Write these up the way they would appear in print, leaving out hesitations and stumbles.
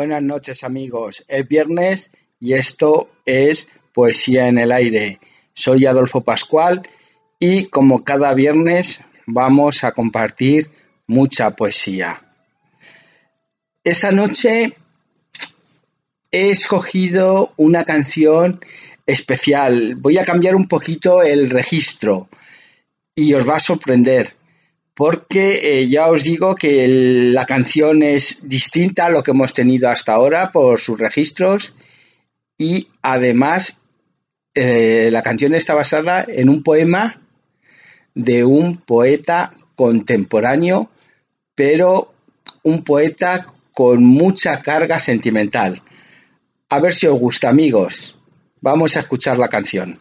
buenas noches amigos. Es viernes y esto es Poesía en el Aire. Soy Adolfo Pascual y como cada viernes vamos a compartir mucha poesía. Esa noche he escogido una canción especial. Voy a cambiar un poquito el registro y os va a sorprender. Porque ya os digo que la canción es distinta a lo que hemos tenido hasta ahora por sus registros y además la canción está basada en un poema de un poeta contemporáneo, pero un poeta con mucha carga sentimental. A ver si os gusta, amigos. Vamos a escuchar la canción.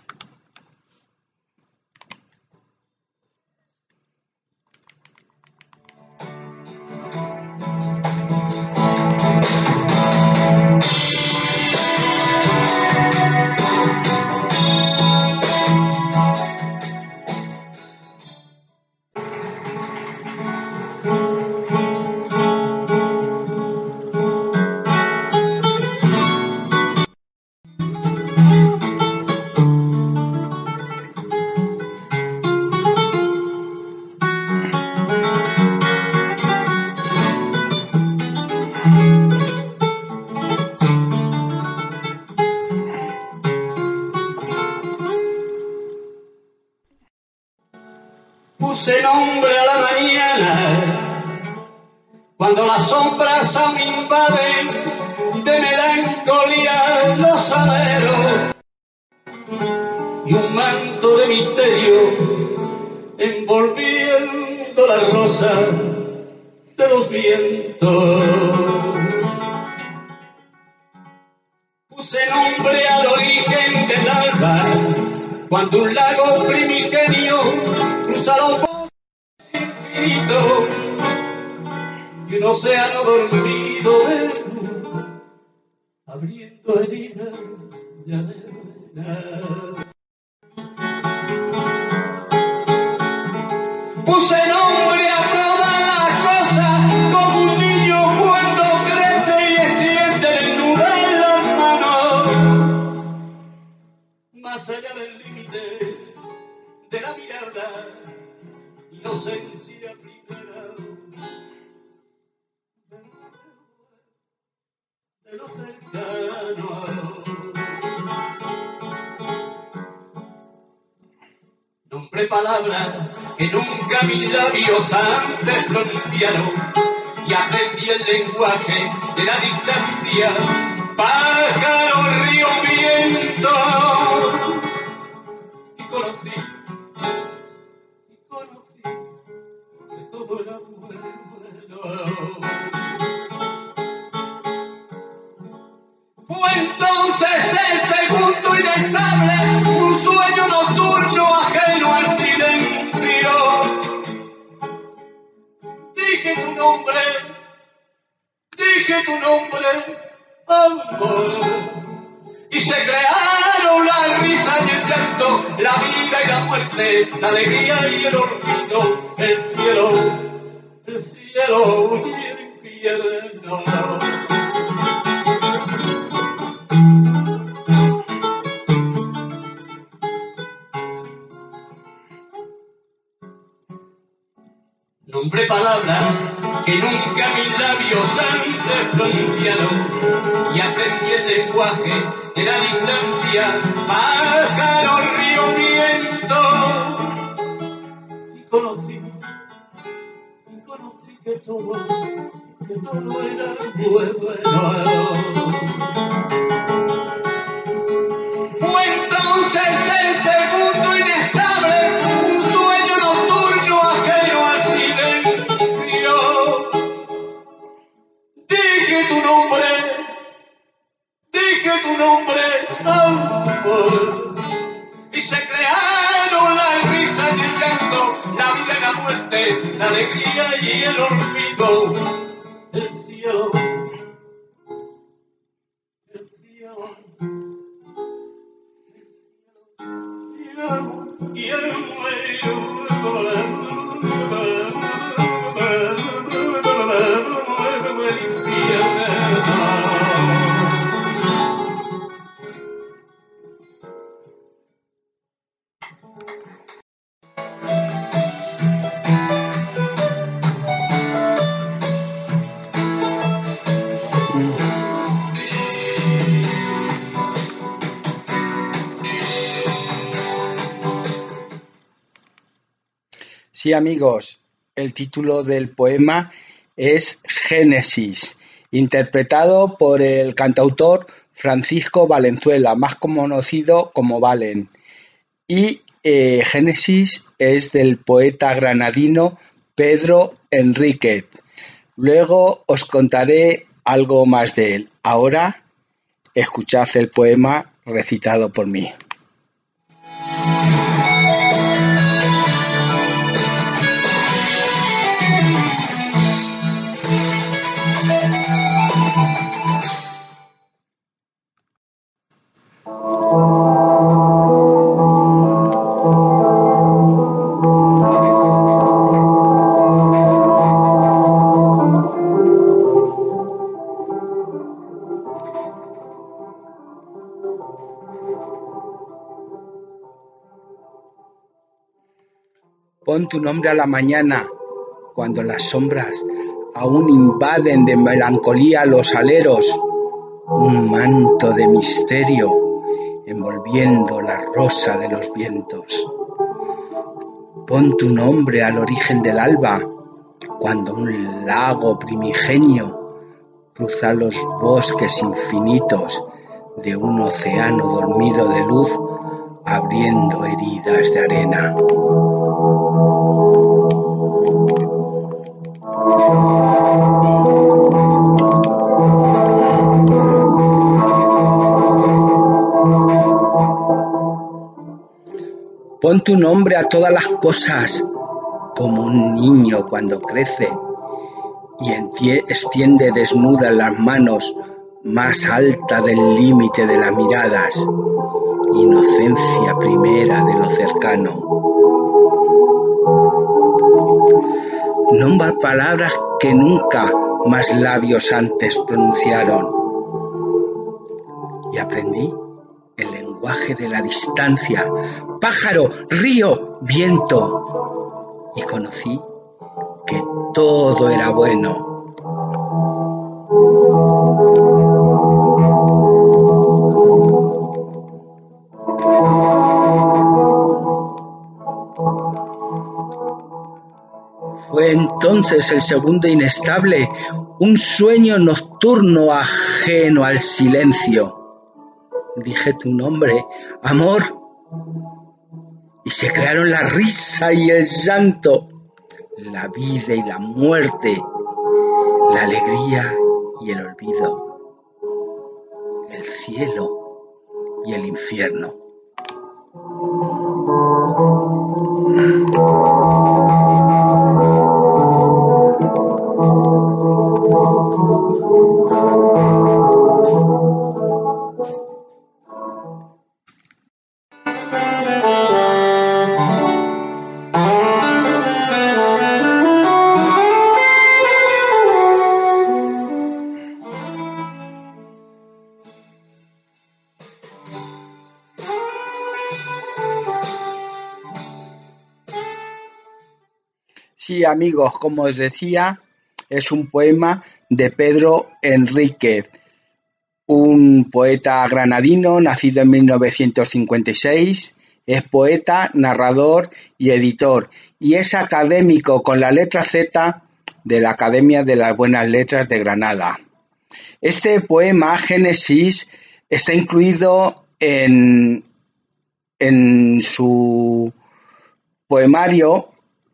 Puse nombre a la mañana, cuando las sombras aún invaden de melancolía los aleros, y un manto de misterio envolviendo la rosa de los vientos. Puse nombre al origen del alba, cuando un lago primigenio cruza los bosques infinitos y un océano dormido de luz, abriendo heridas de arena. Puse nombre a todas las cosas como un niño cuando crece y extiende desnudas las manos, más allá del límite de la mirada, inocencia primera de lo cercano. Nombré palabras que nunca mis labios antes pronunciaron y aprendí el lenguaje de la distancia, pájaro, río, viento, y conocí que todo era bueno. Fue entonces el segundo inestable, un sueño nocturno ajeno al silencio. Dije tu nombre, amor, y se crearon la risa y el llanto, la vida y la muerte, la alegría y el olvido, el cielo y el infierno. Nombré palabras que nunca mis labios antes pronunciaron y aprendí el lenguaje de la distancia, pájaro, río, viento, y conocí que todo era bueno. Fue entonces el segundo inestable, un sueño nocturno ajeno al silencio. Dije tu nombre, amor, y se crearon la risa y el llanto, la vida y la muerte, la alegría y el olvido, el cielo. Y el infierno. Sí, amigos, el título del poema es Génesis, interpretado por el cantautor Francisco Valenzuela, más conocido como Valen. Y Génesis es del poeta granadino Pedro Enríquez. Luego os contaré algo más de él. Ahora, escuchad el poema recitado por mí. Pon tu nombre a la mañana, cuando las sombras aún invaden de melancolía los aleros, un manto de misterio envolviendo la rosa de los vientos. Pon tu nombre al origen del alba, cuando un lago primigenio cruza los bosques infinitos de un océano dormido de luz, abriendo heridas de arena. Pon tu nombre a todas las cosas, como un niño cuando crece y extiende desnudas las manos más alta del límite de las miradas, inocencia primera de lo cercano. Nombra palabras que nunca más labios antes pronunciaron. Y aprendí el lenguaje de la distancia, pájaro, río, viento, y conocí que todo era bueno. Fue entonces el segundo inestable, un sueño nocturno ajeno al silencio. Dije tu nombre, amor, y se crearon la risa y el llanto, la vida y la muerte, la alegría y el olvido, el cielo y el infierno. Sí, amigos, como os decía, es un poema de Pedro Enríquez, un poeta granadino nacido en 1956, es poeta, narrador y editor, y es académico con la letra Z de la Academia de las Buenas Letras de Granada. Este poema, Génesis, está incluido en su poemario,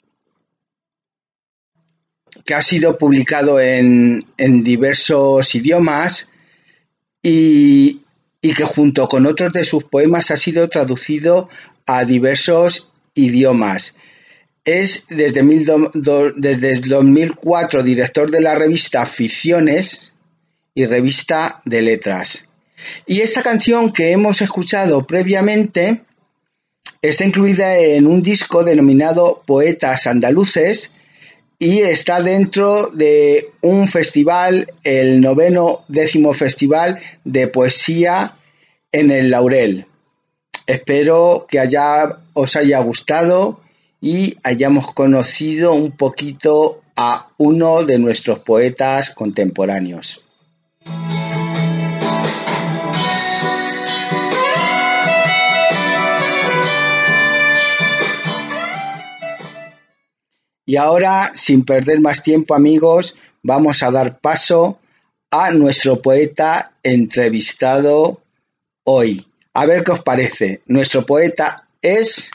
que ha sido publicado en diversos idiomas y que junto con otros de sus poemas ha sido traducido a diversos idiomas. Es desde el 2004 director de la revista Ficciones y revista de letras. Y esta canción que hemos escuchado previamente está incluida en un disco denominado Poetas Andaluces, y está dentro de un festival, el 10º Festival de Poesía en el Laurel. Espero que os haya gustado y hayamos conocido un poquito a uno de nuestros poetas contemporáneos. Y ahora, sin perder más tiempo, amigos, vamos a dar paso a nuestro poeta entrevistado hoy. A ver qué os parece. Nuestro poeta es...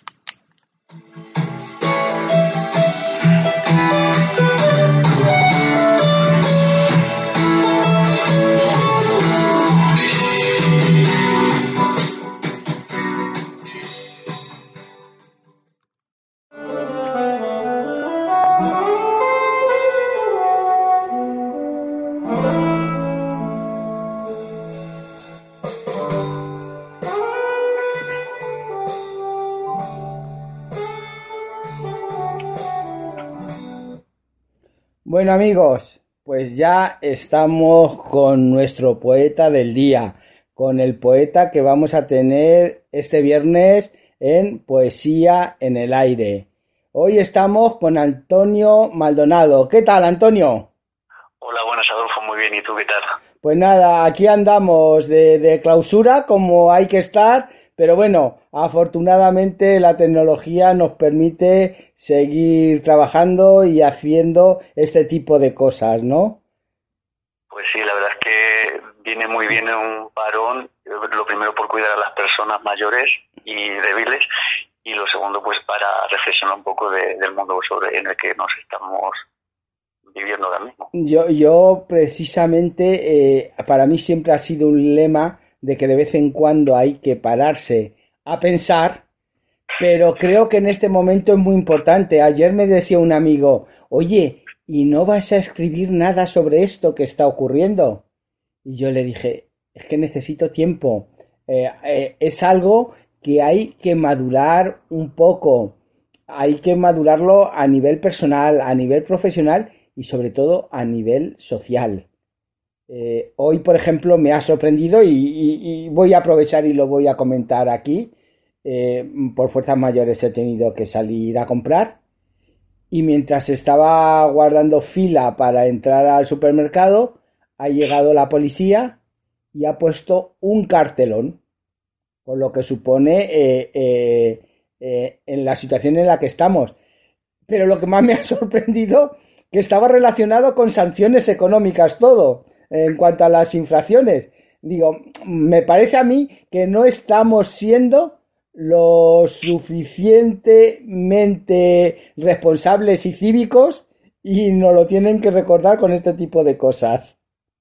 Bueno, amigos, pues ya estamos con nuestro poeta del día, con el poeta que vamos a tener este viernes en Poesía en el Aire. Hoy estamos con Antonio Maldonado. ¿Qué tal, Antonio? Hola, buenas, Adolfo, muy bien, ¿y tú qué tal? Pues nada, aquí andamos de clausura como hay que estar, pero bueno, afortunadamente la tecnología nos permite seguir trabajando y haciendo este tipo de cosas, ¿no? Pues sí, la verdad es que viene muy bien un parón, lo primero por cuidar a las personas mayores y débiles, y lo segundo pues para reflexionar un poco del mundo en el que nos estamos viviendo ahora mismo. Yo precisamente, para mí siempre ha sido un lema de que de vez en cuando hay que pararse a pensar, pero creo que en este momento es muy importante. Ayer me decía un amigo, oye, ¿y no vas a escribir nada sobre esto que está ocurriendo? Y yo le dije, es que necesito tiempo. Es algo que hay que madurar un poco. Hay que madurarlo a nivel personal, a nivel profesional y sobre todo a nivel social. Hoy, por ejemplo, me ha sorprendido y voy a aprovechar y lo voy a comentar aquí. Por fuerzas mayores he tenido que salir a comprar y mientras estaba guardando fila para entrar al supermercado, ha llegado la policía y ha puesto un cartelón, con lo que supone en la situación en la que estamos. Pero lo que más me ha sorprendido, que estaba relacionado con sanciones económicas todo, en cuanto a las infracciones. Digo, me parece a mí que no estamos siendo lo suficientemente responsables y cívicos y nos lo tienen que recordar con este tipo de cosas.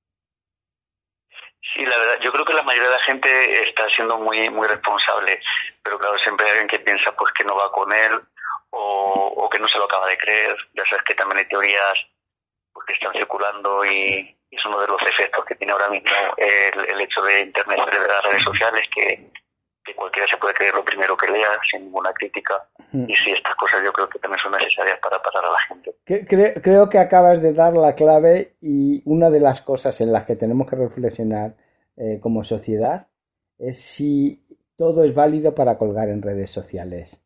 Sí, la verdad, yo creo que la mayoría de la gente está siendo muy muy responsable, pero claro, siempre hay alguien que piensa pues que no va con él o que no se lo acaba de creer. Ya sabes que también hay teorías pues, que están circulando y es uno de los efectos que tiene ahora mismo el hecho de Internet y de las redes sociales, que cualquiera se puede creer lo primero que lea sin ninguna crítica. Y sí, estas cosas yo creo que también son necesarias para parar a la gente. Creo que acabas de dar la clave y una de las cosas en las que tenemos que reflexionar como sociedad es si todo es válido para colgar en redes sociales.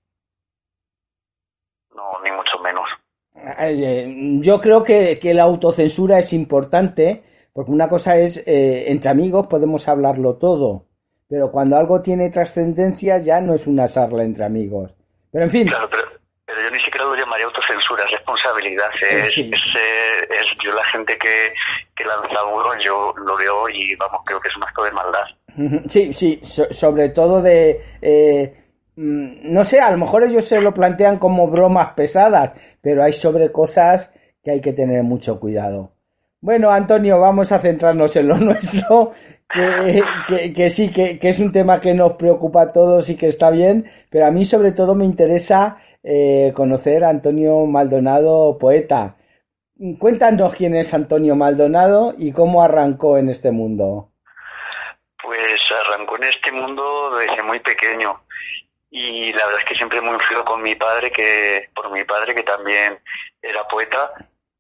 No, ni mucho menos. Yo creo que la autocensura es importante, porque una cosa es, entre amigos podemos hablarlo todo, pero cuando algo tiene trascendencia ya no es una charla entre amigos. Pero en fin. Claro, pero yo ni siquiera lo llamaría autocensura, es responsabilidad. Sí. Yo la gente que lanza algo, yo lo veo y vamos, creo que es un acto de maldad. Sí, sobre todo no sé, a lo mejor ellos se lo plantean como bromas pesadas, pero hay sobre cosas que hay que tener mucho cuidado. Bueno, Antonio, vamos a centrarnos en lo nuestro, que sí, que es un tema que nos preocupa a todos y que está bien, pero a mí sobre todo me interesa conocer a Antonio Maldonado, poeta. Cuéntanos quién es Antonio Maldonado y cómo arrancó en este mundo. Pues arrancó en este mundo desde muy pequeño y la verdad es que siempre muy influido por mi padre que también era poeta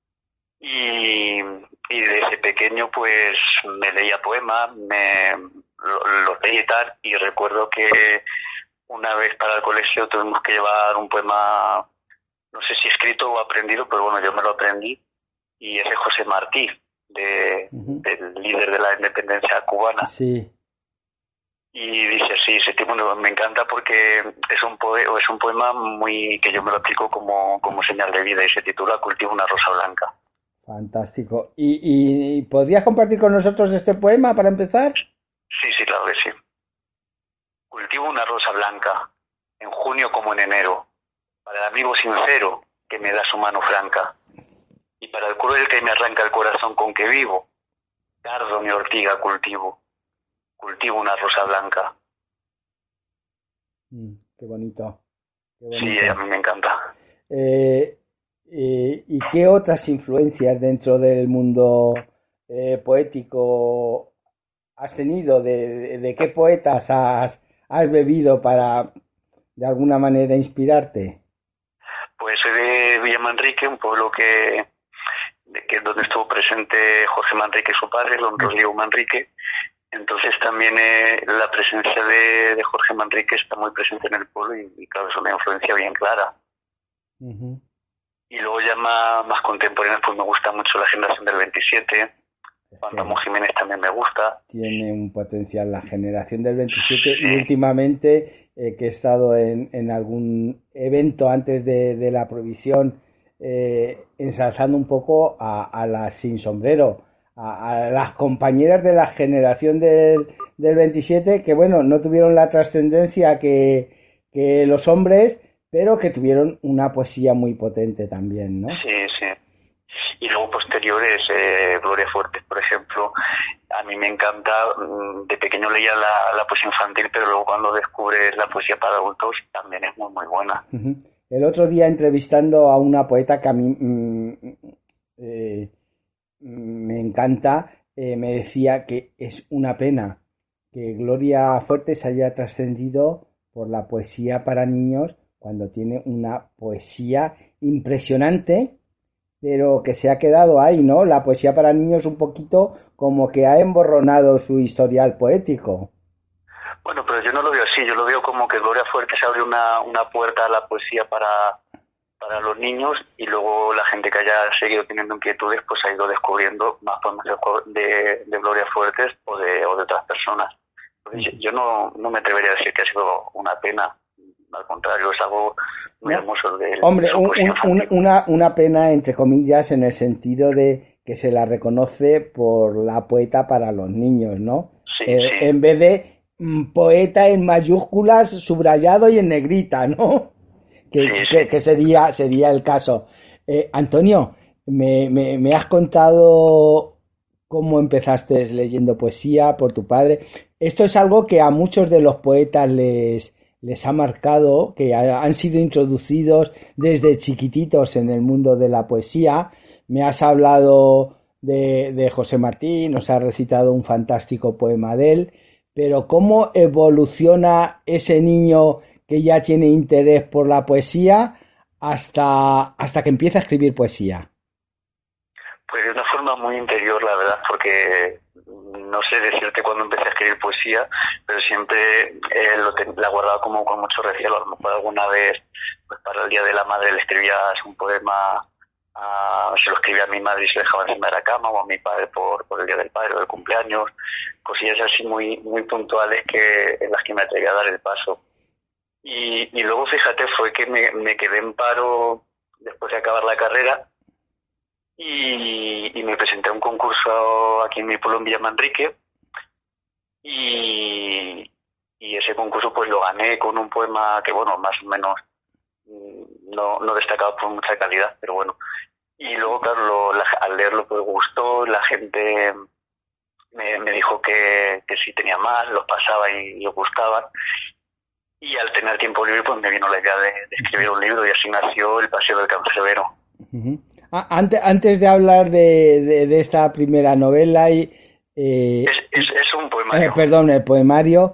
y desde pequeño pues me leía poemas, los leía y tal, y recuerdo que una vez para el colegio tuvimos que llevar un poema, no sé si escrito o aprendido, pero bueno, yo me lo aprendí, y es de José Martí, del líder de la independencia cubana. Sí. Y dice así, ese tipo me encanta porque es un poema muy que yo me lo aplico como señal de vida y se titula Cultivo una rosa blanca. Fantástico. ¿Y podrías compartir con nosotros este poema para empezar? Sí, sí, claro que sí. Cultivo una rosa blanca, en junio como en enero, para el amigo sincero que me da su mano franca, y para el cruel que me arranca el corazón con que vivo, cardo mi ortiga cultivo una rosa blanca. Qué bonito, qué Sí, bonito. a mí me encanta. ¿Y qué otras influencias dentro del mundo poético has tenido? ¿De qué poetas has bebido para de alguna manera inspirarte? Pues soy de Villamanrique, un pueblo donde estuvo presente Jorge Manrique, su padre, don Rodrigo Manrique. Entonces también la presencia de Jorge Manrique está muy presente en el pueblo y claro, es una influencia bien clara. Uh-huh. Y luego ya más contemporáneos, pues me gusta mucho la generación del 27, Juan Ramón Jiménez también me gusta. Tiene un potencial la generación del 27 Sí. Y últimamente que he estado en algún evento antes de la provisión ensalzando un poco a las sin sombrero, a las compañeras de la generación del 27 que bueno, no tuvieron la trascendencia que los hombres, pero que tuvieron una poesía muy potente también, ¿no? Sí, sí. Y luego posteriores, Gloria Fuertes, por ejemplo, a mí me encanta, de pequeño leía la poesía infantil, pero luego cuando descubres la poesía para adultos también es muy, muy buena. Uh-huh. El otro día entrevistando a una poeta que a mí me encanta, me decía que es una pena que Gloria Fuertes haya trascendido por la poesía para niños cuando tiene una poesía impresionante, pero que se ha quedado ahí, ¿no? La poesía para niños un poquito como que ha emborronado su historial poético. Bueno, pero yo no lo veo así, yo lo veo como que Gloria Fuertes abre una puerta a la poesía para los niños y luego la gente que haya seguido teniendo inquietudes pues ha ido descubriendo más poemas de Gloria Fuertes o de otras personas. Yo no me atrevería a decir que ha sido una pena, al contrario, es algo muy hermoso de Hombre, una pena entre comillas en el sentido de que se la reconoce por la poeta para los niños, ¿no? Sí, sí. En vez de poeta en mayúsculas, subrayado y en negrita, ¿no? Que sería el caso. Antonio, me has contado cómo empezaste leyendo poesía por tu padre. Esto es algo que a muchos de los poetas les ha marcado, que han sido introducidos desde chiquititos en el mundo de la poesía. Me has hablado de José Martí, nos has recitado un fantástico poema de él, pero ¿cómo evoluciona ese niño que ya tiene interés por la poesía hasta que empieza a escribir poesía? Pues de una forma muy interior, la verdad, porque no sé decirte cuándo empecé a escribir poesía, pero siempre la guardaba como con mucho recelo. A lo mejor alguna vez, pues para el Día de la Madre le escribías un poema, se lo escribía a mi madre y se lo dejaba encima de la cama, o a mi padre por el Día del Padre o del cumpleaños, cosillas así muy, muy puntuales en las que me atreví a dar el paso. Y luego, fíjate, fue que me quedé en paro después de acabar la carrera y me presenté a un concurso aquí en mi pueblo, en Villamanrique, y ese concurso pues lo gané con un poema que, bueno, más o menos no destacaba por mucha calidad, pero bueno. Y luego, claro, al leerlo pues gustó, la gente me dijo que sí tenía más, los pasaba y les gustaban. Y al tener tiempo libre, pues me vino la idea de escribir un libro y así nació El Paseo del Cancerbero. Uh-huh. Antes de hablar de esta primera novela es un poemario. Perdón, el poemario,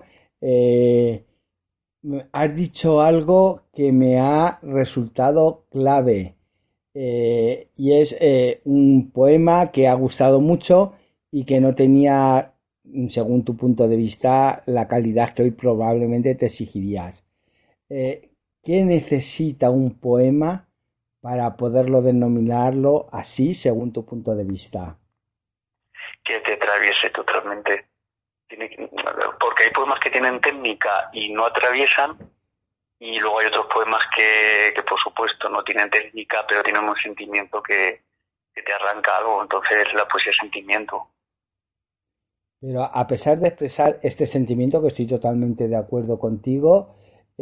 has dicho algo que me ha resultado clave y es un poema que ha gustado mucho y que no tenía, según tu punto de vista, la calidad que hoy probablemente te exigirías. ¿Qué necesita un poema para poderlo denominarlo así, según tu punto de vista? Que te atraviese totalmente. Porque hay poemas que tienen técnica y no atraviesan, y luego hay otros poemas que por supuesto no tienen técnica, pero tienen un sentimiento que te arranca algo. Entonces la poesía es sentimiento. Pero a pesar de expresar este sentimiento, que estoy totalmente de acuerdo contigo,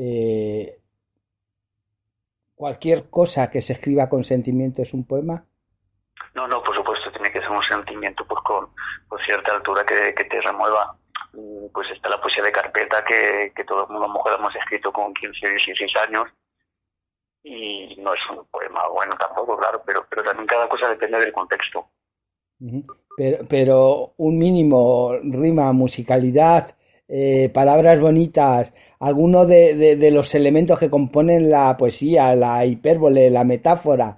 cualquier cosa que se escriba con sentimiento es un poema. No, por supuesto, tiene que ser un sentimiento pues con cierta altura que te remueva. Pues está la poesía de carpeta que todo el mundo a lo mejor hemos escrito con 15, 16 años, y no es un poema bueno tampoco, claro, pero también cada cosa depende del contexto. Pero un mínimo, rima, musicalidad, palabras bonitas, alguno de los elementos que componen la poesía, la hipérbole, la metáfora.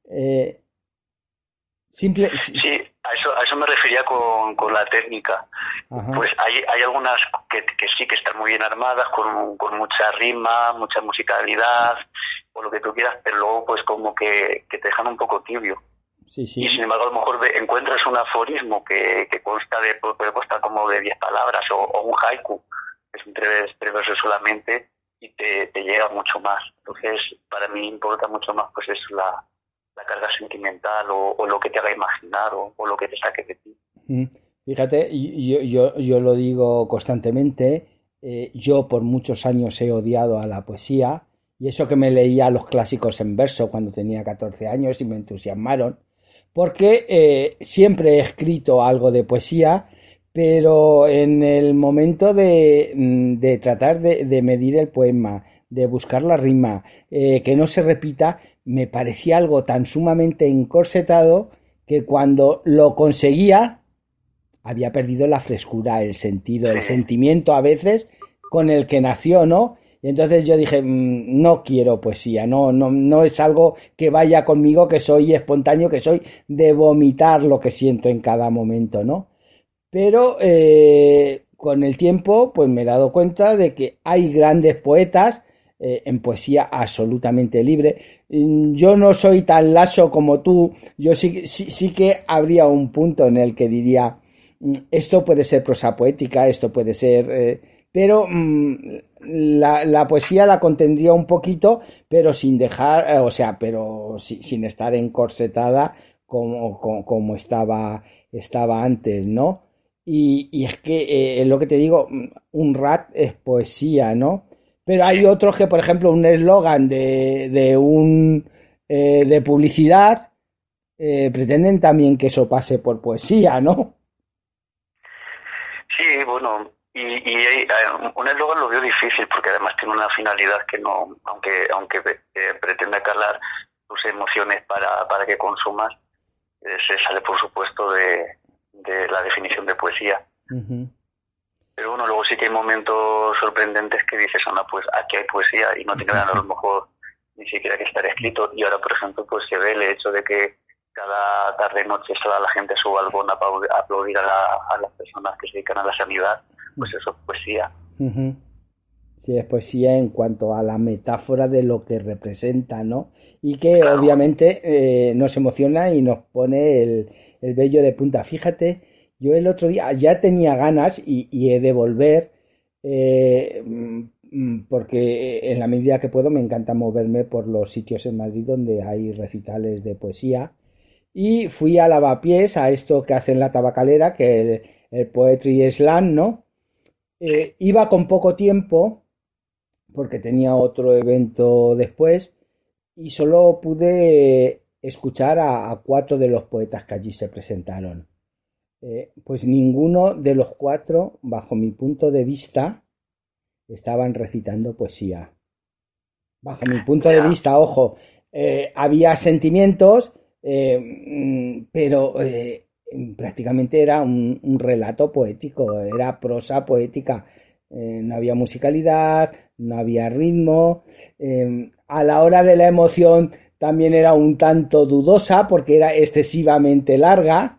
Sí, a eso me refería con la técnica. Ajá. Pues hay algunas que sí que están muy bien armadas, con mucha rima, mucha musicalidad, o lo que tú quieras, pero luego pues como que te dejan un poco tibio. Sí. Y sin embargo a lo mejor encuentras un aforismo que puede constar como de 10 palabras, o un haiku, que es un tres versos solamente, y te llega mucho más. Entonces para mí importa mucho más pues es la carga sentimental, o lo que te haga imaginar, o lo que te saque de ti. Fíjate, yo lo digo constantemente, yo por muchos años he odiado a la poesía, y eso que me leía los clásicos en verso cuando tenía 14 años y me entusiasmaron, porque siempre he escrito algo de poesía, pero en el momento de tratar de medir el poema, de buscar la rima, que no se repita, me parecía algo tan sumamente encorsetado que cuando lo conseguía había perdido la frescura, el sentido, el sentimiento a veces con el que nació, ¿no? Y entonces yo dije, no quiero poesía, no es algo que vaya conmigo, que soy espontáneo, que soy de vomitar lo que siento en cada momento, ¿no? Pero con el tiempo pues me he dado cuenta de que hay grandes poetas en poesía absolutamente libre. Yo no soy tan laso como tú, yo sí que habría un punto en el que diría, esto puede ser prosa poética, esto puede ser... pero la poesía la contendría un poquito, pero sin dejar, pero sin estar encorsetada como estaba antes, ¿no? Y es que es lo que te digo, un rap es poesía, ¿no? Pero hay otros que, por ejemplo, un eslogan de publicidad pretenden también que eso pase por poesía, ¿no? Sí, bueno, y un eslogan lo veo difícil porque además tiene una finalidad que no, aunque pretenda calar tus emociones para que consumas, se sale por supuesto de la definición de poesía. Uh-huh. Pero bueno, luego sí que hay momentos sorprendentes que dices, pues aquí hay poesía y no tiene a lo mejor ni siquiera que estar escrito. Y ahora, por ejemplo, pues se ve el hecho de que cada tarde-noche toda la gente a su balcón a aplaudir a las personas que se dedican a la sanidad, pues eso es poesía. Uh-huh. Sí, es poesía en cuanto a la metáfora de lo que representa, ¿no? Y que claro, obviamente nos emociona y nos pone el vello de punta. Fíjate, yo el otro día ya tenía ganas y he de volver, porque en la medida que puedo me encanta moverme por los sitios en Madrid donde hay recitales de poesía. Y fui a Lavapiés, a esto que hacen la tabacalera, que el Poetry Slam, ¿no? Iba con poco tiempo, porque tenía otro evento después, y solo pude escuchar a 4 de los poetas que allí se presentaron. Pues ninguno de los 4, bajo mi punto de vista, estaban recitando poesía. Bajo mi punto de vista, ojo, había sentimientos, pero prácticamente era un relato poético, era prosa poética. No había musicalidad, no había ritmo, a la hora de la emoción también era un tanto dudosa porque era excesivamente larga.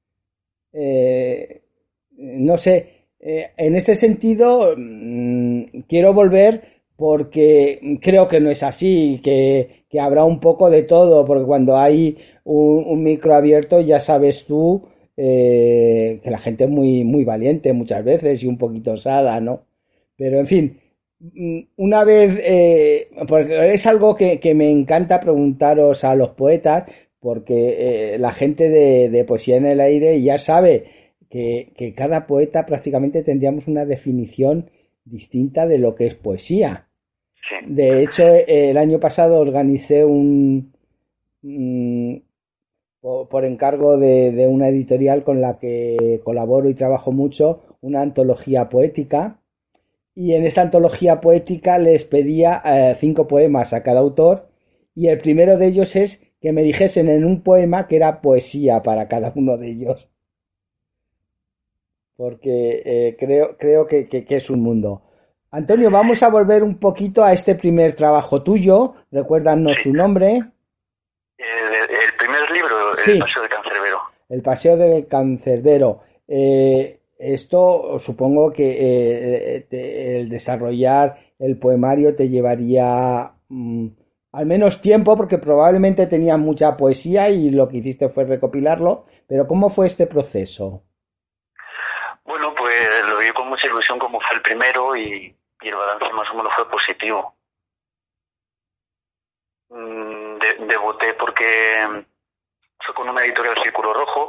No sé, en este sentido quiero volver porque creo que no es así, que habrá un poco de todo, porque cuando hay un micro abierto ya sabes tú que la gente es muy, muy valiente muchas veces y un poquito osada, ¿no? Pero en fin, una vez, porque es algo que me encanta preguntaros a los poetas, porque la gente de Poesía en el Aire ya sabe que cada poeta prácticamente tendríamos una definición distinta de lo que es poesía. Sí. De hecho, el año pasado organicé por encargo de una editorial con la que colaboro y trabajo mucho, una antología poética. Y en esta antología poética les pedía 5 poemas a cada autor, y el primero de ellos es que me dijesen en un poema que era poesía para cada uno de ellos. Porque creo que es un mundo. Antonio, vamos a volver un poquito a este primer trabajo tuyo. Recuérdanos su nombre. El primer libro, Sí. El Paseo del Cancerbero. El Paseo del Cancerbero. Esto supongo que el desarrollar el poemario te llevaría al menos tiempo, porque probablemente tenías mucha poesía y lo que hiciste fue recopilarlo. Pero ¿cómo fue este proceso? Bueno, pues lo vi con mucha ilusión como fue el primero y el balance más o menos fue positivo. Debuté porque fue con una editorial Círculo Rojo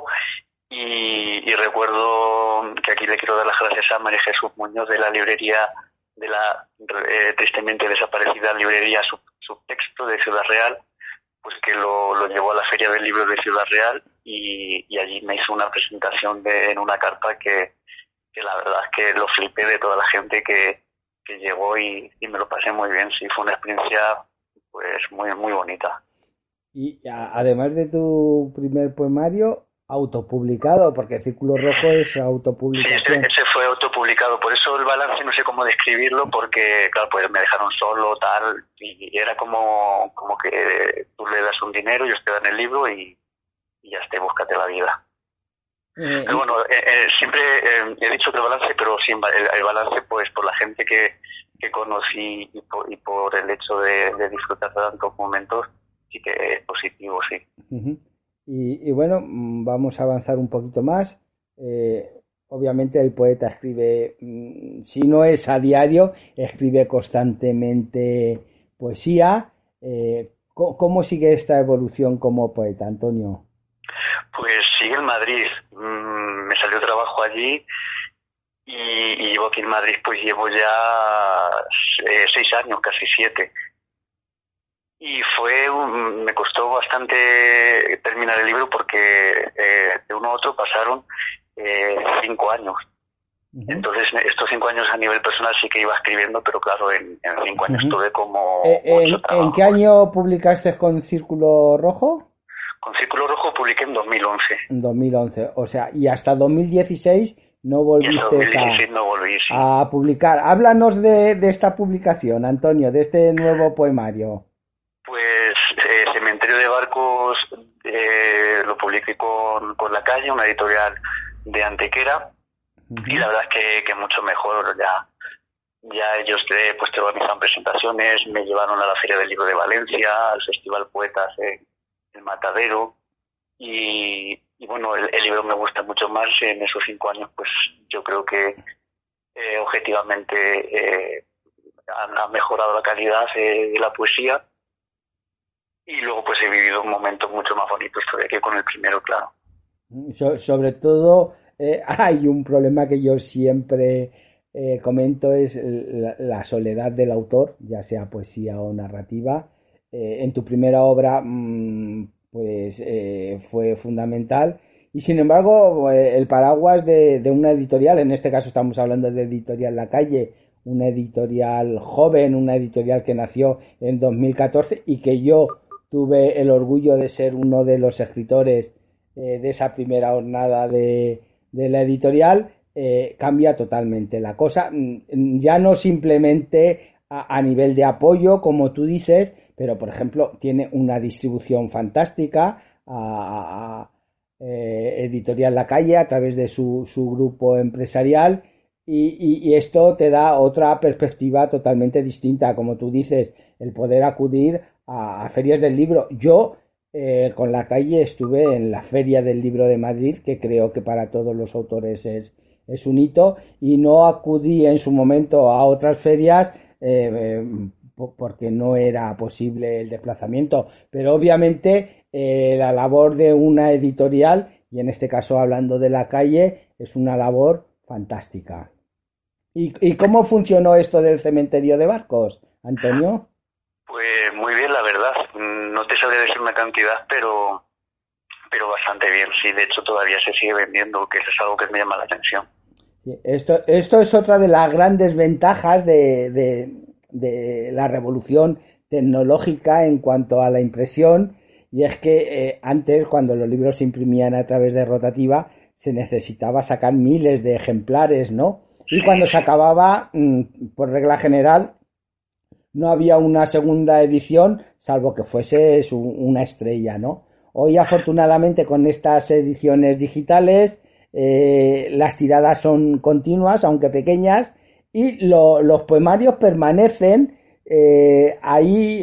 y recuerdo que aquí le quiero dar las gracias a María Jesús Muñoz de la librería, de la tristemente desaparecida librería Subtexto de Ciudad Real, pues que lo llevó a la Feria del Libro de Ciudad Real y allí me hizo una presentación en una carta que la verdad es que lo flipé de toda la gente que llegó y me lo pasé muy bien. Sí, fue una experiencia pues muy muy bonita. Y además de tu primer poemario, autopublicado, porque Círculo Rojo es Sí, autopublicación. ese fue autopublicado, por eso el balance no sé cómo describirlo, porque claro, pues me dejaron solo, tal, y era como que tú le das un dinero, ellos te dan el libro y ya está, búscate la vida. Pero bueno, siempre he dicho que el balance, pero sí, el balance pues por la gente que conocí y por el hecho de disfrutar de tantos momentos, sí que es positivo, sí. Y bueno, vamos a avanzar un poquito más. Obviamente el poeta escribe, si no es a diario, escribe constantemente poesía. ¿Cómo sigue esta evolución como poeta, Antonio? Pues sigue en Madrid. Me salió trabajo allí y llevo aquí en Madrid, pues llevo ya 6 años, casi 7. Y me costó bastante terminar el libro porque de uno a otro pasaron 5 años. Entonces, estos 5 años a nivel personal sí que iba escribiendo, pero claro, en 5 años tuve como 8 trabajos. ¿En qué año publicaste con Círculo Rojo? Con Círculo Rojo publiqué en 2011. En 2011, o sea, y hasta 2016 no volviste y hasta 2016 no volví, sí. a publicar. Háblanos de esta publicación, Antonio, de este nuevo poemario. Pues Cementerio de Barcos lo publiqué con La Calle, una editorial de Antequera, y la verdad es que mucho mejor. Ya ellos pues te organizan presentaciones, me llevaron a la Feria del Libro de Valencia, al Festival Poetas en Matadero, y bueno, el libro me gusta mucho más. En esos 5 años pues yo creo que objetivamente ha mejorado la calidad de la poesía. Y luego pues he vivido un momento mucho más bonito todavía que con el primero, claro. Sobre todo hay un problema que yo siempre comento, es la soledad del autor, ya sea poesía o narrativa. En tu primera obra pues fue fundamental, y sin embargo el paraguas de una editorial, en este caso estamos hablando de Editorial La Calle, una editorial joven, una editorial que nació en 2014 y que yo tuve el orgullo de ser uno de los escritores de esa primera jornada de la editorial. Cambia totalmente la cosa, ya no simplemente a nivel de apoyo, como tú dices, pero por ejemplo tiene una distribución fantástica a Editorial La Calle a través de su grupo empresarial, y esto te da otra perspectiva totalmente distinta, como tú dices, el poder acudir a ferias del libro. Yo con La Calle estuve en la Feria del Libro de Madrid, que creo que para todos los autores es un hito, y no acudí en su momento a otras ferias porque no era posible el desplazamiento, pero obviamente la labor de una editorial, y en este caso hablando de La Calle, es una labor fantástica. ¿Y cómo funcionó esto del cementerio de barcos, Antonio? Pues muy bien, la verdad. No te sabría decir una cantidad, pero bastante bien. Sí, de hecho todavía se sigue vendiendo, que eso es algo que me llama la atención. Esto es otra de las grandes ventajas de la revolución tecnológica en cuanto a la impresión, y es que antes, cuando los libros se imprimían a través de rotativa, se necesitaba sacar miles de ejemplares, ¿no? Y cuando se acababa, por regla general, no había una segunda edición, salvo que fuese una estrella, ¿no? Hoy, afortunadamente, con estas ediciones digitales, las tiradas son continuas, aunque pequeñas, y los poemarios permanecen ahí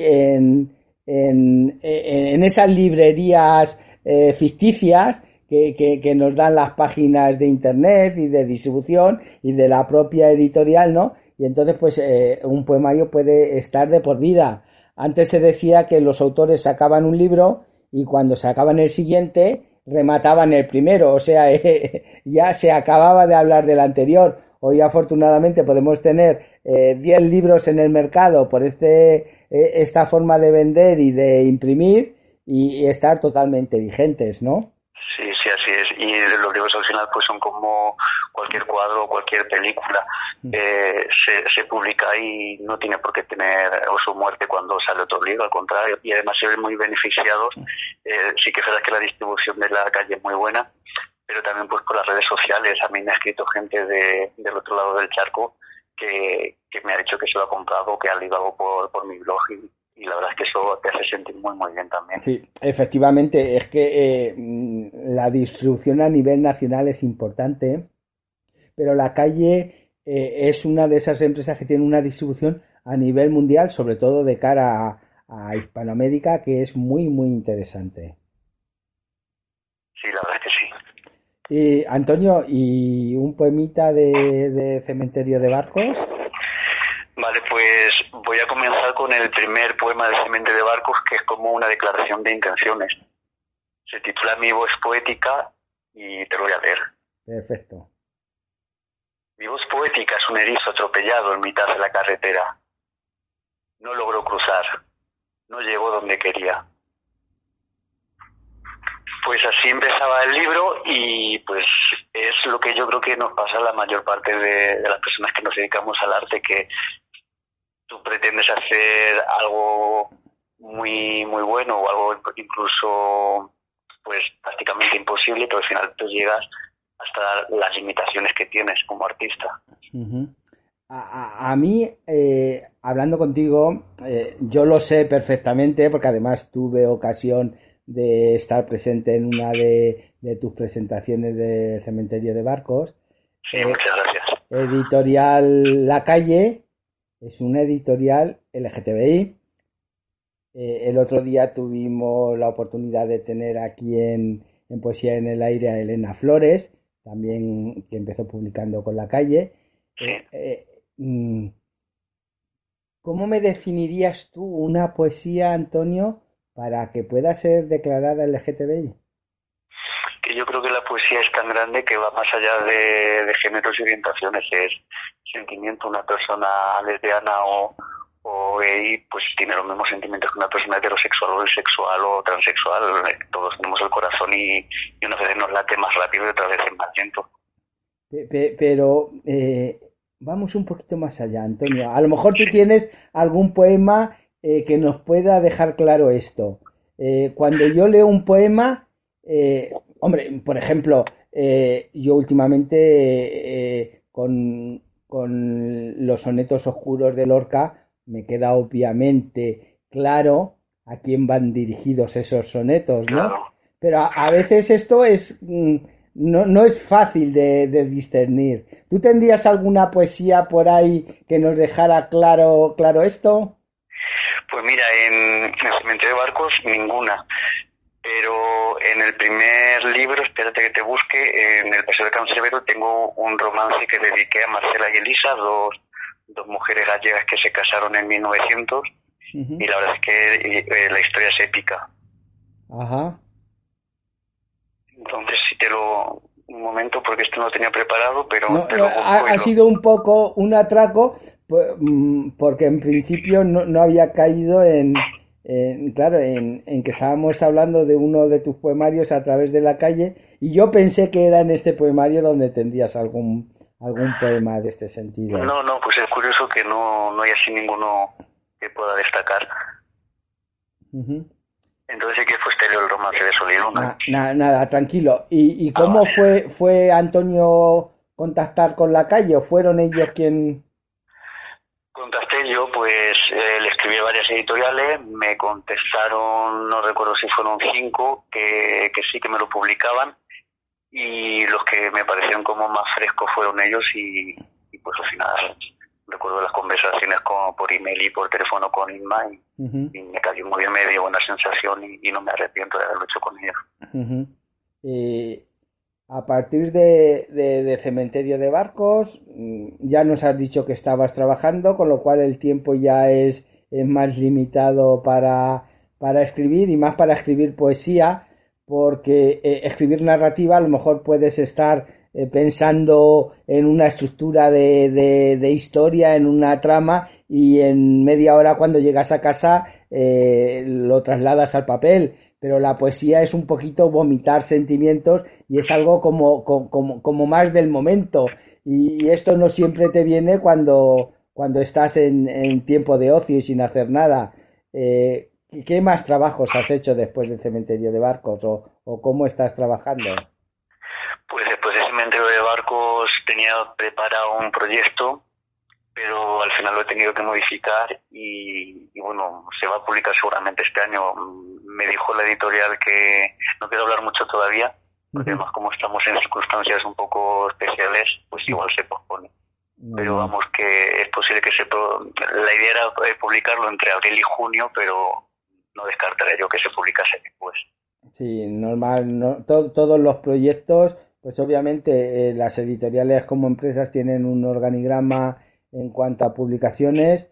en esas librerías ficticias que nos dan las páginas de internet y de distribución y de la propia editorial, ¿no? Y entonces pues un poemario puede estar de por vida. Antes se decía que los autores sacaban un libro y cuando sacaban el siguiente remataban el primero, o sea, ya se acababa de hablar del anterior. Hoy afortunadamente podemos tener 10 libros en el mercado por esta forma de vender y de imprimir y estar totalmente vigentes, ¿no? Sí, sí, así es. Y los libros al final pues son como cualquier cuadro o cualquier película. Se publica y no tiene por qué tener su muerte cuando sale otro libro, al contrario. Y además se ven muy beneficiados. Sí que es verdad que la distribución de La Calle es muy buena, pero también pues por las redes sociales. A mí me ha escrito gente del otro lado del charco que me ha dicho que se lo ha comprado, que ha leído por mi blog y la verdad es que eso te hace sentir muy muy bien también. Sí, efectivamente, es que la distribución a nivel nacional es importante, pero La Calle es una de esas empresas que tiene una distribución a nivel mundial, sobre todo de cara a Hispanoamérica, que es muy muy interesante. Sí, la verdad es que sí. Y Antonio, ¿y un poemita de Cementerio de Barcos? Vale, pues voy a comenzar con el primer poema del Cementerio de Barcos, que es como una declaración de intenciones. Se titula Mi voz poética y te lo voy a leer. Perfecto. Mi voz poética es un erizo atropellado en mitad de la carretera. No logró cruzar, no llegó donde quería. Pues así empezaba el libro y pues es lo que yo creo que nos pasa a la mayor parte de las personas que nos dedicamos al arte, que tú pretendes hacer algo muy muy bueno o algo incluso pues prácticamente imposible, pero al final tú llegas hasta las limitaciones que tienes como artista. Uh-huh. A mí, hablando contigo, yo lo sé perfectamente porque además tuve ocasión de estar presente en una de tus presentaciones de Cementerio de Barcos. Sí, muchas gracias. Editorial La Calle es una editorial LGTBI. El otro día tuvimos la oportunidad de tener aquí en Poesía en el Aire a Elena Flores, también que empezó publicando con La Calle. ¿Cómo me definirías tú una poesía, Antonio, para que pueda ser declarada LGTBI? Que yo creo que la poesía es tan grande que va más allá de géneros y orientaciones. Es sentimiento. Una persona lesbiana o gay pues tiene los mismos sentimientos que una persona heterosexual o bisexual o transexual. Todos tenemos el corazón y unas veces nos late más rápido y otras veces más lento. Pero vamos un poquito más allá, Antonio. A lo mejor tú tienes algún poema que nos pueda dejar claro esto. Cuando yo leo un poema, hombre, por ejemplo, yo últimamente con los sonetos oscuros de Lorca me queda obviamente claro a quién van dirigidos esos sonetos, ¿no? Claro. Pero a veces esto es no es fácil de discernir. ¿Tú tendrías alguna poesía por ahí que nos dejara claro esto? Pues mira, en el Cementerio de Barcos ninguna. Pero en el primer libro, espérate que te busque, en El Paseo de Cancerbero tengo un romance que dediqué a Marcela y Elisa, dos mujeres gallegas que se casaron en 1900, y la verdad es que la historia es épica. Ajá. Entonces, un momento, porque esto no lo tenía preparado, pero No, te lo busco ha sido un poco un atraco, porque en principio no había caído claro, en que estábamos hablando de uno de tus poemarios A través de la calle, y yo pensé que era en este poemario donde tendrías algún poema de este sentido. No, pues es curioso que no hay así ninguno que pueda destacar. Uh-huh. Entonces, ¿qué fue el romance de Sol y Luna? Nada, tranquilo. ¿Y cómo fue Antonio contactar con la calle, o fueron ellos quien...? Contacté yo, pues le escribí a varias editoriales, me contestaron, no recuerdo si fueron 5, que sí que me lo publicaban, y los que me parecieron como más frescos fueron ellos, y pues al final recuerdo las conversaciones por email y por teléfono con Inma, y me cayó muy bien, me dio buena sensación, y no me arrepiento de haberlo hecho con ellos. A partir de Cementerio de Barcos, ya nos has dicho que estabas trabajando, con lo cual el tiempo ya es más limitado para escribir, y más para escribir poesía, porque escribir narrativa a lo mejor puedes estar pensando en una estructura de historia, en una trama, y en media hora cuando llegas a casa lo trasladas al papel. Pero la poesía es un poquito vomitar sentimientos, y es algo como más del momento, y esto no siempre te viene cuando estás en tiempo de ocio y sin hacer nada. ¿Qué más trabajos has hecho después del Cementerio de Barcos, o cómo estás trabajando? Pues después del Cementerio de Barcos tenía preparado un proyecto, pero al final lo he tenido que modificar, y bueno, se va a publicar seguramente este año. Me dijo la editorial que no quiero hablar mucho todavía, porque además como estamos en circunstancias un poco especiales, pues igual se pospone. Pero vamos, que es posible que la idea era publicarlo entre abril y junio, pero no descartaré yo que se publicase después. Sí, normal, no, todos los proyectos, pues obviamente las editoriales como empresas tienen un organigrama en cuanto a publicaciones,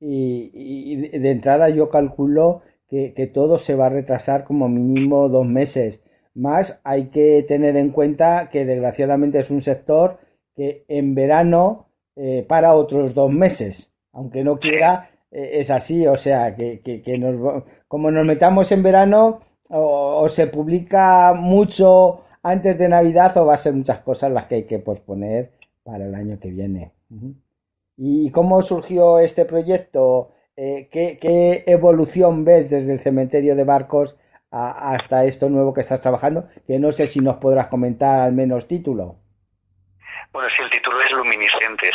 y de entrada yo calculo que todo se va a retrasar como mínimo 2 meses. Más hay que tener en cuenta que desgraciadamente es un sector que en verano para otros 2 meses, aunque no quiera, es así. O sea que como nos metamos en verano, o se publica mucho antes de Navidad, o va a ser muchas cosas las que hay que posponer para el año que viene. ¿Y cómo surgió este proyecto? ¿Qué evolución ves desde el Cementerio de Barcos hasta esto nuevo que estás trabajando? Que no sé si nos podrás comentar al menos título. Bueno, sí, el título es Luminiscentes.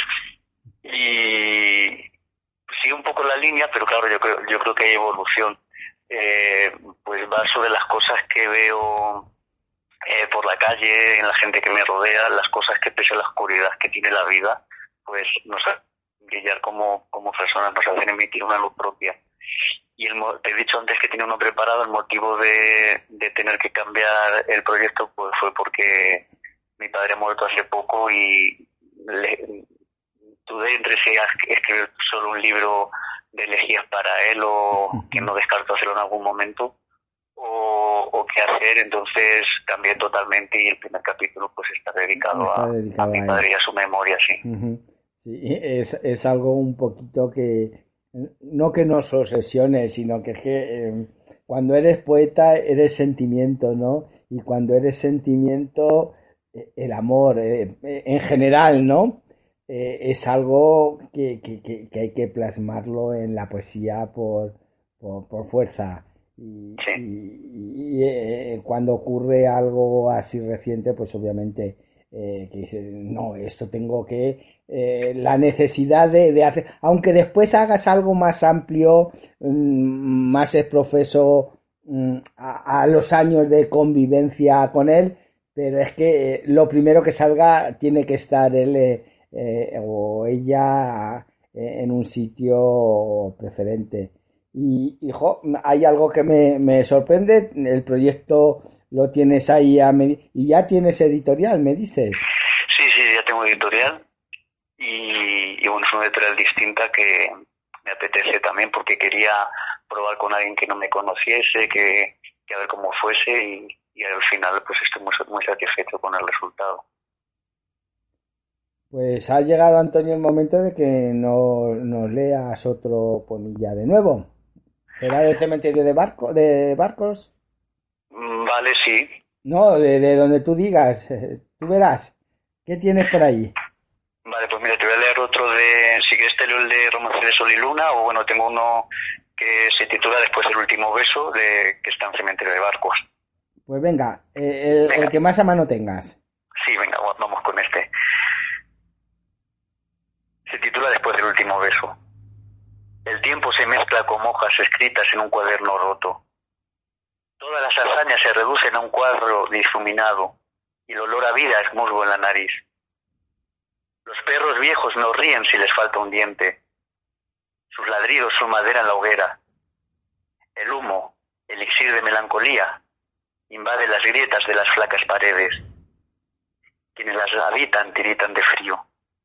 Y sigue un poco la línea, pero claro, yo creo que hay evolución. Pues va sobre las cosas que veo por la calle, en la gente que me rodea, las cosas que pese a la oscuridad que tiene la vida, pues nos hacen brillar como personas, nos hacen emitir una luz propia. Y te he dicho antes que tenía uno preparado. El motivo de tener que cambiar el proyecto pues fue porque mi padre ha muerto hace poco, y dudé entre si escribir solo un libro de elegías para él, o que no descarto hacerlo en algún momento, o qué hacer. Entonces cambié totalmente, y el primer capítulo pues está dedicado a mi padre y a su memoria, sí. Sí, es algo un poquito que no nos obsesione, sino que cuando eres poeta eres sentimiento, ¿no? Y cuando eres sentimiento, el amor en general, ¿no? Es algo que hay que plasmarlo en la poesía por fuerza. Y cuando ocurre algo así reciente, pues obviamente que dices, no, esto tengo que la necesidad de hacer, aunque después hagas algo más amplio, más profeso a los años de convivencia con él, pero es que lo primero que salga tiene que estar él o ella en un sitio preferente. hay algo que me sorprende, el proyecto lo tienes ahí y ya tienes editorial, me dices. Sí, ya tengo editorial y bueno, es una editorial distinta que me apetece también porque quería probar con alguien que no me conociese, que a ver cómo fuese y al final pues estoy muy satisfecho con el resultado. Pues ha llegado, Antonio, el momento de que nos leas otro poemilla de nuevo. ¿Será del cementerio de barcos? Vale, sí. No, de donde tú digas. Tú verás. ¿Qué tienes por ahí? Vale, pues mira, te voy a leer otro si quieres te leo el de Romance de Sol y Luna, o bueno, tengo uno que se titula Después del último beso, que está en Cementerio de Barcos. Pues venga, el que más a mano tengas. Sí, venga, vamos con este. Se titula Después del último beso. El tiempo se mezcla con hojas escritas en un cuaderno roto. Todas las hazañas se reducen a un cuadro difuminado y el olor a vida es musgo en la nariz. Los perros viejos no ríen si les falta un diente. Sus ladridos son madera en la hoguera. El humo, elixir de melancolía, invade las grietas de las flacas paredes. Quienes las habitan tiritan de frío.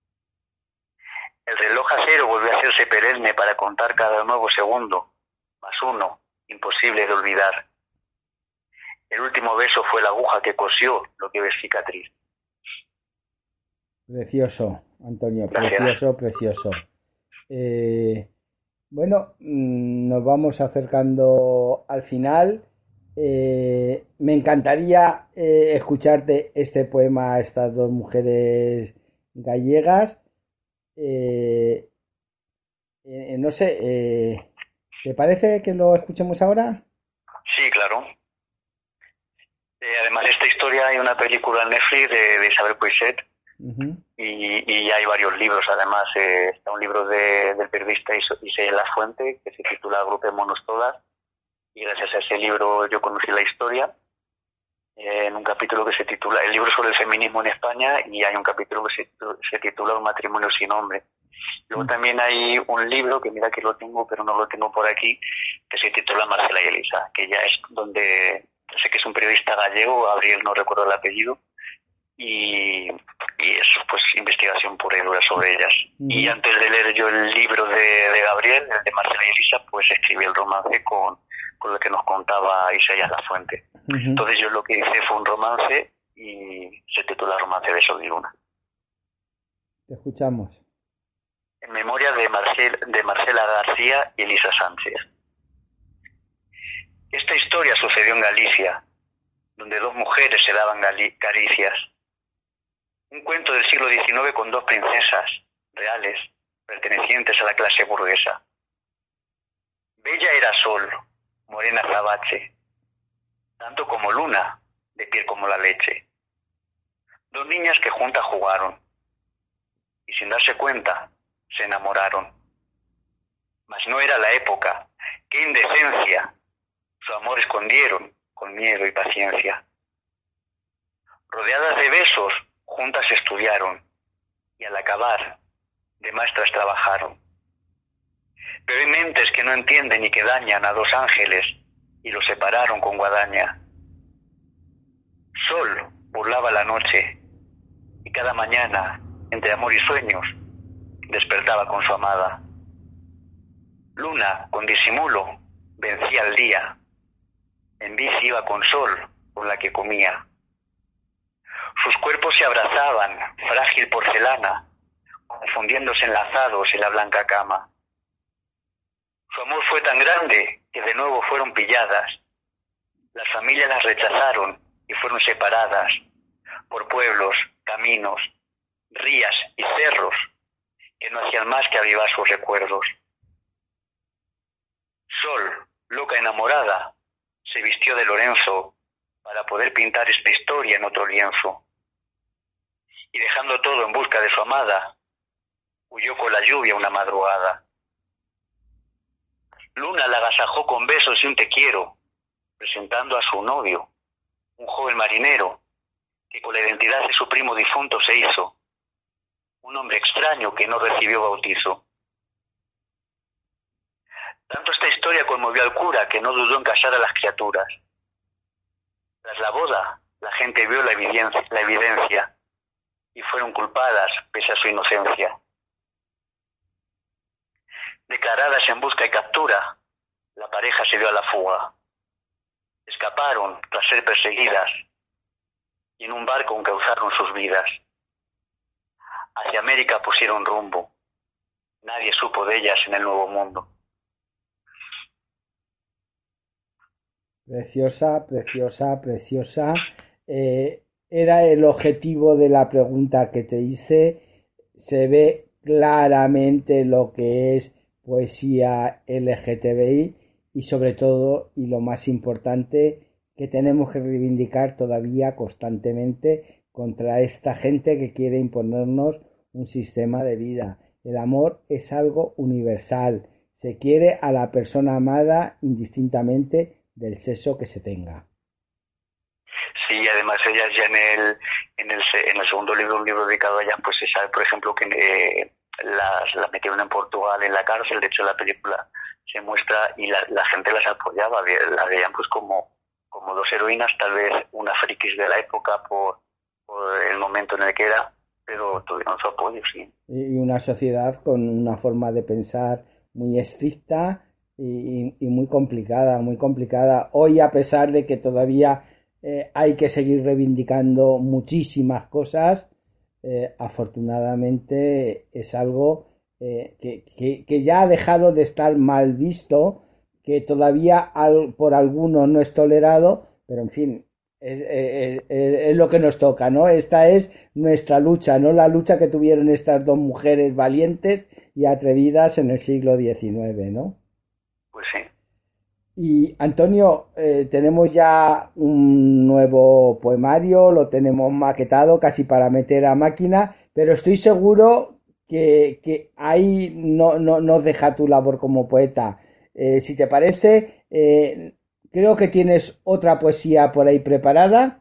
El reloj acero volvió a hacerse perenne para contar cada nuevo segundo, más uno, imposible de olvidar. El último beso fue la aguja que cosió lo que ves cicatriz. Precioso, Antonio, Gracias. precioso. Bueno, nos vamos acercando al final. Me encantaría escucharte este poema a estas dos mujeres gallegas. No sé, ¿te parece que lo escuchemos ahora? Sí, claro. Además, de esta historia hay una película en Netflix de Isabel Coixet. Uh-huh. Y hay varios libros, además. Está un libro del periodista Isaías Lafuente que se titula Agrupémonos Todas, y gracias a ese libro yo conocí la historia en un capítulo que se titula el libro sobre el feminismo en España, y hay un capítulo que se titula Un matrimonio sin hombre. Luego también hay un libro que mira que lo tengo, pero no lo tengo por aquí, que se titula Marcela y Elisa, que ya es donde sé que es un periodista gallego, Gabriel, no recuerdo el apellido, y es pues investigación pura y dura sobre ellas. Uh-huh. Y antes de leer yo el libro de Gabriel, el de Marcela y Elisa, pues escribí el romance con lo que nos contaba Isaías Lafuente. Uh-huh. Entonces yo lo que hice fue un romance y se titula Romance de Sol y Luna. Te escuchamos. En memoria de Marcela García y Elisa Sánchez. Esta historia sucedió en Galicia, donde dos mujeres se daban caricias. Un cuento del siglo XIX con dos princesas reales, pertenecientes a la clase burguesa. Bella era Sol, morena azabache, tanto como Luna, de piel como la leche. Dos niñas que juntas jugaron, y sin darse cuenta, se enamoraron. Mas no era la época, qué indecencia, su amor escondieron con miedo y paciencia. Rodeadas de besos, juntas estudiaron, y al acabar, de maestras trabajaron. Pero hay mentes que no entienden y que dañan a dos ángeles, y los separaron con guadaña. Sol burlaba la noche, y cada mañana, entre amor y sueños, despertaba con su amada. Luna, con disimulo, vencía al día. En bici iba con Sol, con la que comía. Sus cuerpos se abrazaban, frágil porcelana, confundiéndose enlazados en la blanca cama. Su amor fue tan grande que de nuevo fueron pilladas. Las familias las rechazaron y fueron separadas por pueblos, caminos, rías y cerros que no hacían más que avivar sus recuerdos. Sol, loca enamorada, se vistió de Lorenzo para poder pintar esta historia en otro lienzo. Y dejando todo en busca de su amada, huyó con la lluvia una madrugada. Luna la agasajó con besos y un te quiero, presentando a su novio, un joven marinero, que con la identidad de su primo difunto se hizo, un hombre extraño que no recibió bautizo. Tanto esta historia historia conmovió al cura, que no dudó en casar a las criaturas. Tras la boda, la gente vio la evidencia y fueron culpadas pese a su inocencia. Declaradas en busca y captura, la pareja se dio a la fuga. Escaparon tras ser perseguidas y en un barco encauzaron sus vidas. Hacia América pusieron rumbo. Nadie supo de ellas en el Nuevo Mundo. Preciosa, preciosa, preciosa. Era el objetivo de la pregunta que te hice. Se ve claramente lo que es poesía LGTBI y sobre todo, y lo más importante, que tenemos que reivindicar todavía constantemente contra esta gente que quiere imponernos un sistema de vida. El amor es algo universal. Se quiere a la persona amada indistintamente del sexo que se tenga. Sí, además ellas ya en el segundo libro, un libro dedicado a ellas, pues se sabe, por ejemplo, que las metieron en Portugal en la cárcel. De hecho, la película se muestra y la gente las apoyaba, las veían pues como dos heroínas, tal vez una frikis de la época por el momento en el que era, pero tuvieron su apoyo, sí. Y una sociedad con una forma de pensar muy estricta y muy complicada, muy complicada. Hoy, a pesar de que todavía hay que seguir reivindicando muchísimas cosas, afortunadamente es algo que ya ha dejado de estar mal visto, que todavía por algunos no es tolerado, pero en fin, es lo que nos toca, ¿no? Esta es nuestra lucha, ¿no? La lucha que tuvieron estas dos mujeres valientes y atrevidas en el siglo XIX, ¿no? Pues sí. Y Antonio, tenemos ya un nuevo poemario, lo tenemos maquetado casi para meter a máquina, pero estoy seguro que ahí no nos deja tu labor como poeta. Si te parece, creo que tienes otra poesía por ahí preparada.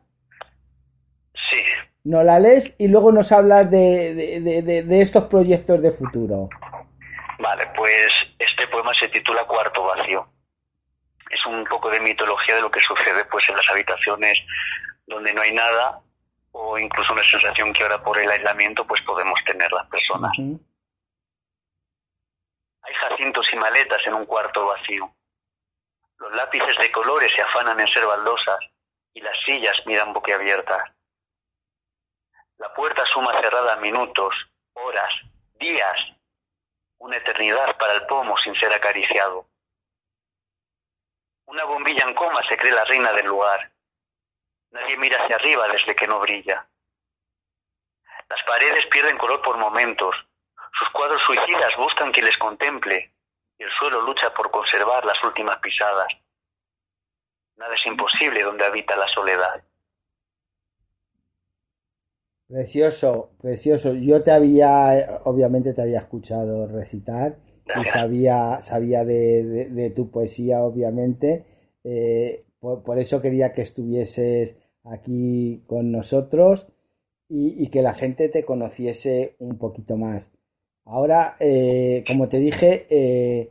Sí. Nos la lees y luego nos hablas de estos proyectos de futuro. Vale, pues este poema se titula Cuarto Vacío. Es un poco de mitología de lo que sucede pues en las habitaciones donde no hay nada, o incluso una sensación que ahora por el aislamiento pues podemos tener las personas. Uh-huh. Hay jacintos y maletas en un cuarto vacío. Los lápices de colores se afanan en ser baldosas y las sillas miran boquiabiertas. La puerta suma cerrada minutos, horas, días, una eternidad para el pomo sin ser acariciado. Una bombilla en coma se cree la reina del lugar. Nadie mira hacia arriba desde que no brilla. Las paredes pierden color por momentos. Sus cuadros suicidas buscan quien les contemple y el suelo lucha por conservar las últimas pisadas. Nada es imposible donde habita la soledad. Precioso, precioso. Yo obviamente te había escuchado recitar. Gracias. Y sabía de tu poesía, obviamente. Por eso quería que estuvieses aquí con nosotros y que la gente te conociese un poquito más. Ahora, como te dije,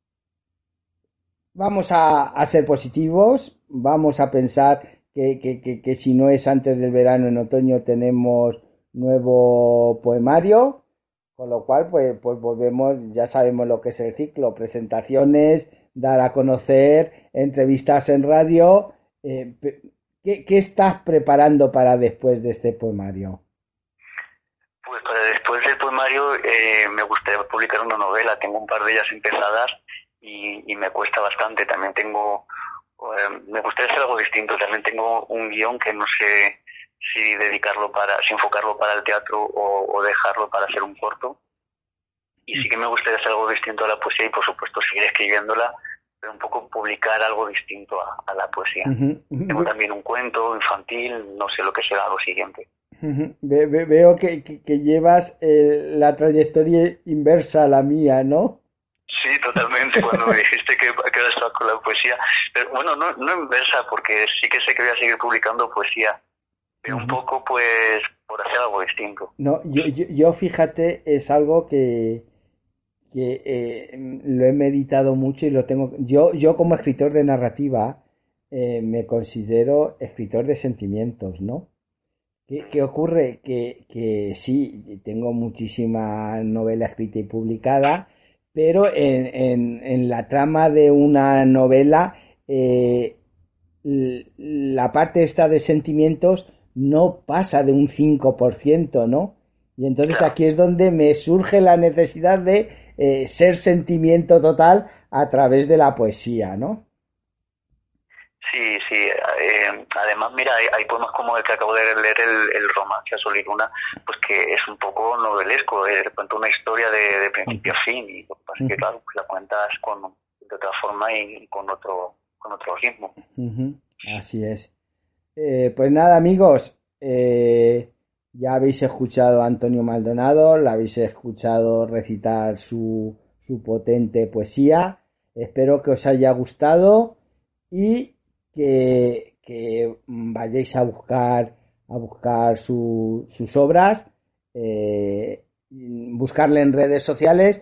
vamos a ser positivos, vamos a pensar que si no es antes del verano, en otoño tenemos nuevo poemario. Con lo cual, pues volvemos, ya sabemos lo que es el ciclo, presentaciones, dar a conocer, entrevistas en radio. ¿Qué estás preparando para después de este poemario? Pues para después del poemario me gustaría publicar una novela. Tengo un par de ellas empezadas y me cuesta bastante. También me gustaría hacer algo distinto. También tengo un guión que no sé si enfocarlo para el teatro o dejarlo para hacer un corto. Y sí que me gustaría hacer algo distinto a la poesía y por supuesto seguir escribiéndola, pero un poco publicar algo distinto a la poesía. Uh-huh. Tengo también un cuento infantil, no sé lo que será lo siguiente. Uh-huh. Veo que llevas la trayectoria inversa a la mía, ¿no? Sí, totalmente, cuando me dijiste que estaba con la poesía. Pero bueno, no inversa, porque sí que sé que voy a seguir publicando poesía. Pero un poco, pues, por hacer algo distinto. No, yo fíjate, es algo que lo he meditado mucho y lo tengo. Yo como escritor de narrativa me considero escritor de sentimientos, ¿no? ¿Qué ocurre? Que sí, tengo muchísima novela escrita y publicada, pero en la trama de una novela, la parte esta de sentimientos no pasa de un 5%, ¿no? Y entonces aquí es donde me surge la necesidad de ser sentimiento total a través de la poesía, ¿no? Sí, sí. Además, mira, hay poemas como el que acabo de leer, el romance a Sol y Luna, pues que es un poco novelesco, cuenta una historia de principio a fin, y lo que pasa es que, claro, pues la cuentas de otra forma y con otro ritmo. Así es. Pues nada, amigos, ya habéis escuchado a Antonio Maldonado, la habéis escuchado recitar su potente poesía. Espero que os haya gustado y que vayáis a buscar sus obras, buscarle en redes sociales.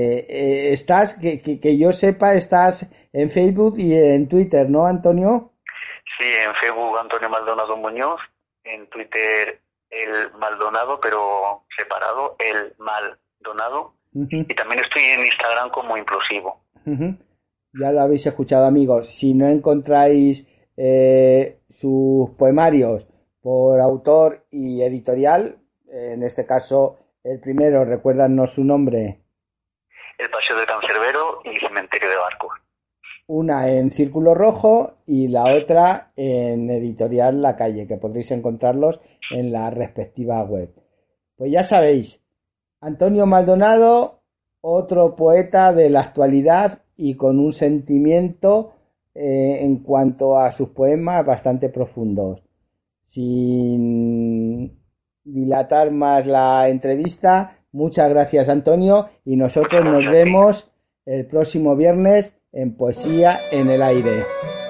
Que yo sepa, estás en Facebook y en Twitter, ¿no, Antonio? Sí, en Facebook Antonio Maldonado Muñoz, en Twitter el Maldonado, pero separado, el Maldonado, y también estoy en Instagram como Implosivo. Ya lo habéis escuchado, amigos. Si no encontráis sus poemarios por autor y editorial, en este caso el primero, recuérdanos su nombre. El Paseo del Cancerbero y Cementerio de Barcos. Una en Círculo Rojo y la otra en editorial La Calle, que podréis encontrarlos en la respectiva web. Pues ya sabéis, Antonio Maldonado, otro poeta de la actualidad y con un sentimiento en cuanto a sus poemas bastante profundos. Sin dilatar más la entrevista, muchas gracias, Antonio, y nosotros nos vemos el próximo viernes en Poesía en el Aire.